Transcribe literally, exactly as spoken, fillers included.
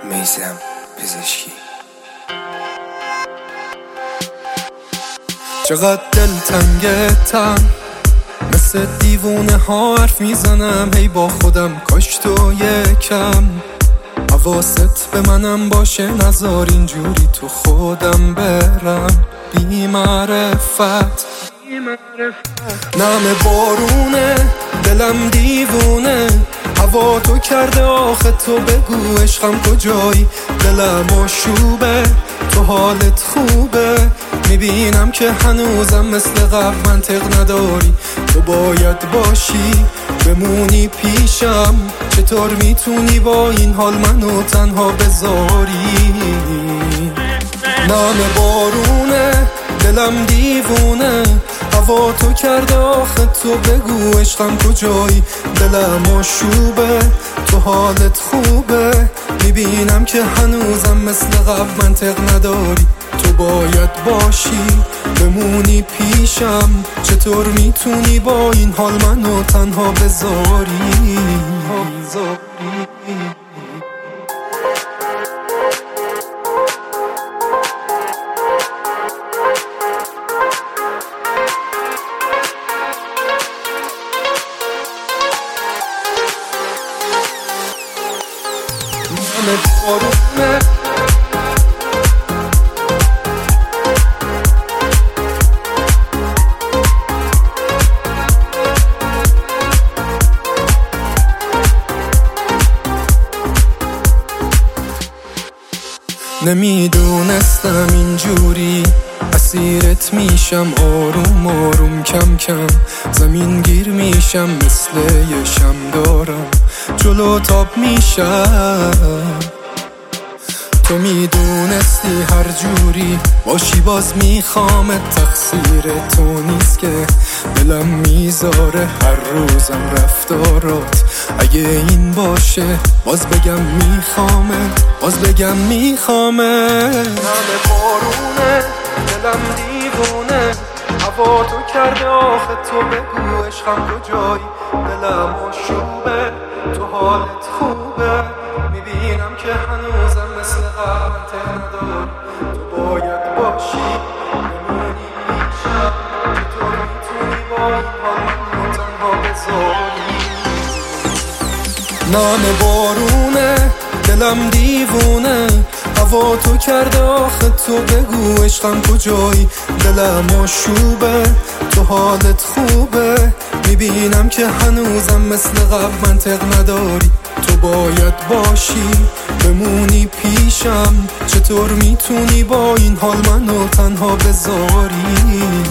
میثم پزشکی. چقدر دلتنگتم، مثل دیوونه ها حرف میزنم هی با خودم، کاش تو یکم حواست به منم باشه، نذار اینجوری تو خودم برم بی معرفت. نم بارونه دلم دیوونه، هوا تو کرده آخه تو بگو عشقم کجایی، دلم آشوبه تو حالت خوبه، میبینم که هنوزم مثل قبل منطق نداری، تو باید باشی بمونی پیشم، چطور میتونی با این حال منو تنها بذاری. نم بارونه دلم دیوونه، هوا تو کرده آخه تو بگو عشقم کجایی، دلم آشوبه تو حالت خوبه، میبینم که هنوزم مثل قبل منطق نداری، تو باید باشی بمونی پیشم، چطور میتونی با این حال منو تنها بذاری. نم بارونه نمیدونستم اینجوری اسیرت میشم، آروم آروم کم کم زمین گیر میشم، مثل یه شم دارم جلو تاب میشم. تو میدونستی هر جوری باشی باز میخوامت، تقصیر تو نیست که دلم میذاره هر روزم رفتارات، اگه این باشه باز بگم میخوامت، باز بگم میخوامت. نم بارونه دلم دیوونه، هوا تو کرده آخه تو بگو عشقم کجایی، دلم آشوبه تو حالت خوبه، میبینم که هنوزم مثل قبل منطق نداری، تو باید باشی بمونی پیشم، چطور میتونی با این حال منو تنها بذاری. نم بارونه دلم دیوونه، هوا تو کرده آخه تو بگو عشقم کجایی، دلم آشوبه تو حالت خوبه، میبینم که هنوزم مثل قبل منطق نداری، تو باید باشی بمونی پیشم، چطور میتونی با این حال منو تنها بذاری.